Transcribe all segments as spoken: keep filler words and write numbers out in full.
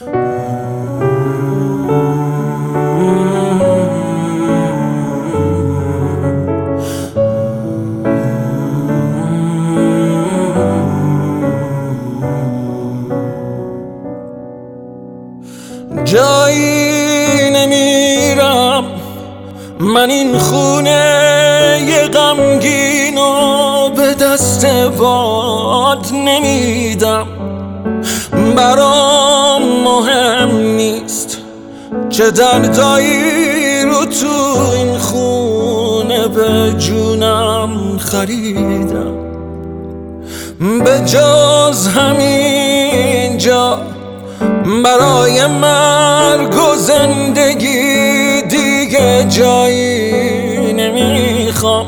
جایی نمیرم من این خونه غمگینو به دست باد نمیدم. برام مهم نیست چه دردایی رو تو این خونه به جونم خریدم. به جز همین جا برای مرگ و زندگی دیگه جایی نمیخوام.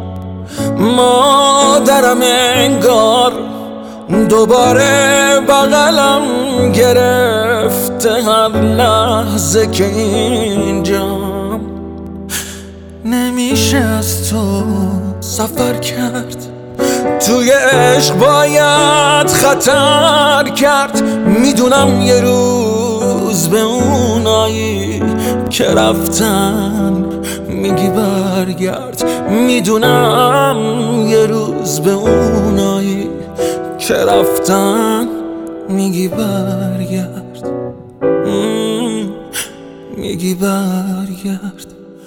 مادرم انگار دوباره بغلم گرفته هر لحظه که اینجام. نمیشه از تو سفر کرد، توی عشق باید خطر کرد. میدونم یه روز به اونایی که رفتن میگی برگرد. میدونم یه روز به اونایی که رفتن میگی برگرد، میگی برگرد.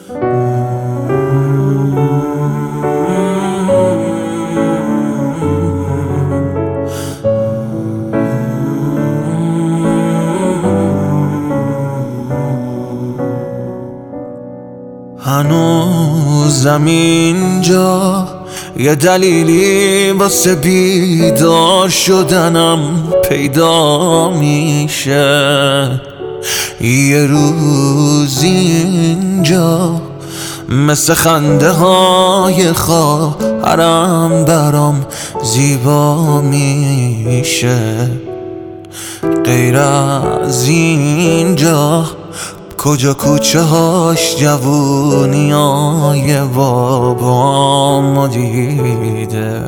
هنوزم اینجا یه دلیلی واسه بیدار شدنم پیدا میشه. یه روز اینجا مثل خنده های خواهرم برام زیبا میشه. غیر از اینجا کجا کوچه هاش جوونی های بابامو دیده.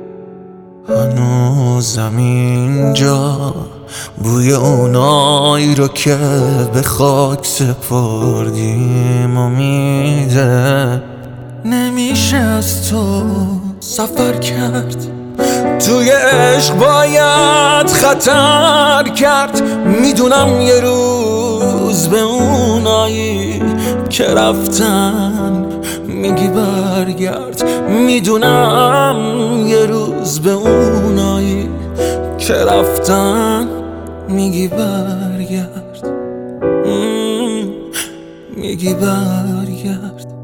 هنوزم اینجا بوی اونایی رو که به خاک سپردیم و میده. نمیشه از تو سفر کرد، توی عشق باید خطر کرد. میدونم یه روز به اونایی که رفتن میگی برگرد. میدونم یه روز به اونایی که رفتن میگی برگرد، میگی برگرد.